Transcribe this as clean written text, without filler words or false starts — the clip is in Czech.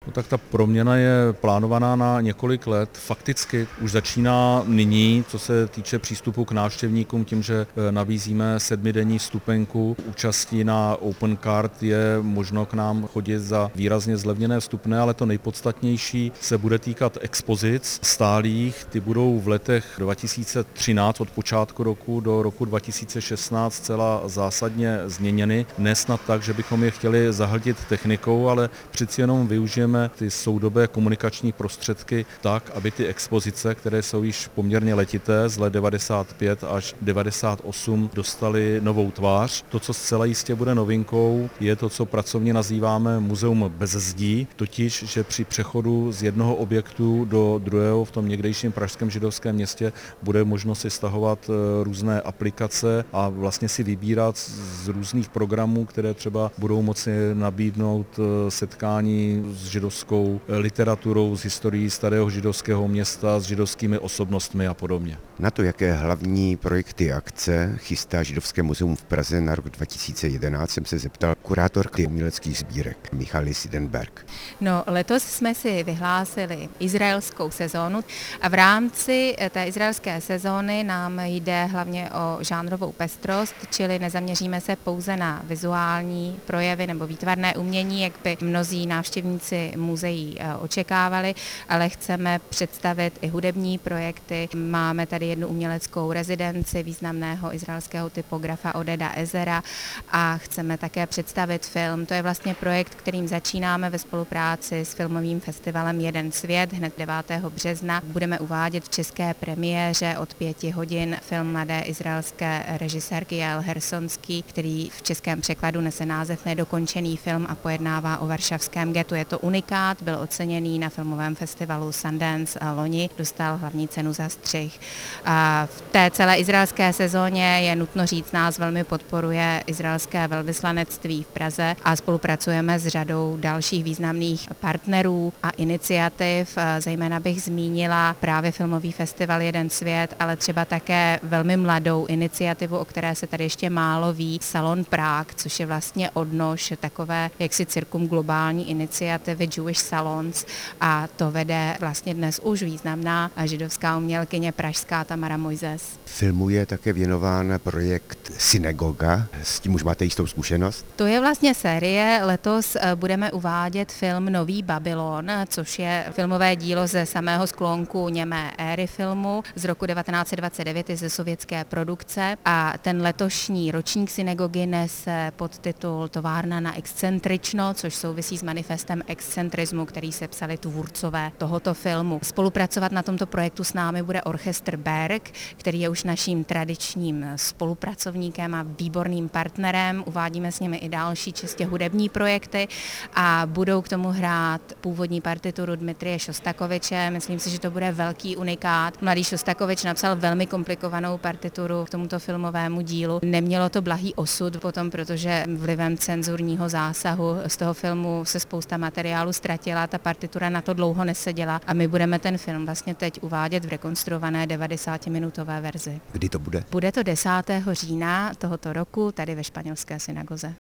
No tak ta proměna je plánovaná na několik let. Fakticky už začíná nyní, co se týče přístupu k návštěvníkům, tím, že nabízíme 7denní vstupenku. Účastí na Open Card je možno k nám chodit za výrazně zlevněné vstupné, ale to nejpodstatnější se bude týkat expozic stálých. Ty budou v letech 2013 od počátku roku do roku 2016 zcela zásadně změněny. Ne snad tak, že bychom je chtěli zahltit technikou, ale přeci jenom využijeme ty soudobé komunikační prostředky tak, aby ty expozice, které jsou již poměrně letité, z let 95 až 98, dostaly novou tvář. To, co zcela jistě bude novinkou, je to, co pracovně nazýváme muzeum bez zdí, totiž, že při přechodu z jednoho objektu do druhého v tom někdejším pražském židovském městě bude možno si stahovat různé aplikace a vlastně si vybírat z různých programů, které třeba budou moci nabídnout setkání s židovskou literaturou, s historií starého židovského města, s židovskými osobnostmi a podobně. Na to, jaké hlavní projekty a akce chystá Židovské muzeum v Praze na rok 2011, jsem se zeptal kurátorky uměleckých sbírek Michaly Sidenberg. No, letos jsme si vyhlásili izraelskou sezónu a v rámci té izraelské sezóny nám jde hlavně o žánrovou pestrost, čili nezaměříme se pouze na vizuální projevy nebo výtvarné umění, jak by mnozí návštěvníci muzeí očekávali, ale chceme představit i hudební projekty. Máme tady jednu uměleckou rezidenci významného izraelského typografa Odeda Ezera a chceme také představit film. To je vlastně projekt, kterým začínáme ve spolupráci s filmovým festivalem Jeden svět. Hned 9. března budeme uvádět v české premiéře od 5 hodin film mladé izraelské režisérky Jael Hersonský, který v českém překladu nese název Nedokončený film a pojednává o varšavském getu. Je to unikát, byl oceněný na filmovém festivalu Sundance a loni, dostal hlavní cenu za střih. A v té celé izraelské sezóně je nutno říct, nás velmi podporuje izraelské velvyslanectví v Praze a spolupracujeme s řadou dalších významných partnerů a iniciativ. Zejména bych zmínila právě filmový festival Jeden svět, ale třeba také velmi mladou iniciativu, o které se tady ještě málo ví, Salon Prague, což je vlastně odnož takové jaksi cirkumglobální iniciativy Jewish Salons a to vede vlastně dnes už významná židovská umělkyně pražská Tamara Mojzes. Filmu je také věnován projekt Synagoga, s tím už máte jistou zkušenost? To je vlastně série, letos budeme uvádět film Nový Babylon, což je filmové dílo ze samého sklonku němé éry filmu z roku 1929 ze sovětské produkce a ten letošní ročník synagogy nese podtitul Továrna na excentrično, což souvisí s manifestem excentrismu, který sepsali tvůrcové tohoto filmu. Spolupracovat na tomto projektu s námi bude orchestr Berg, který je už naším tradičním spolupracovníkem a výborným partnerem. Uvádíme s nimi i další čistě hudební projekty a budou k tomu hrát původní partituru Dmitrije Šostakoviče. Myslím si, že to bude velký unikát. Mladý Šostakovič napsal velmi komplikovanou partituru k tomuto filmovému dílu. Nemělo to blahý osud potom, protože vlivem cenzurního zásahu z toho filmu se spousta materiálu ztratila, ta partitura na to dlouho neseděla a my budeme ten film vlastně teď uvádět v rekonstruované 90-minutové verzi. Kdy to bude? Bude to 10. října tohoto roku tady ve španělské synagoze.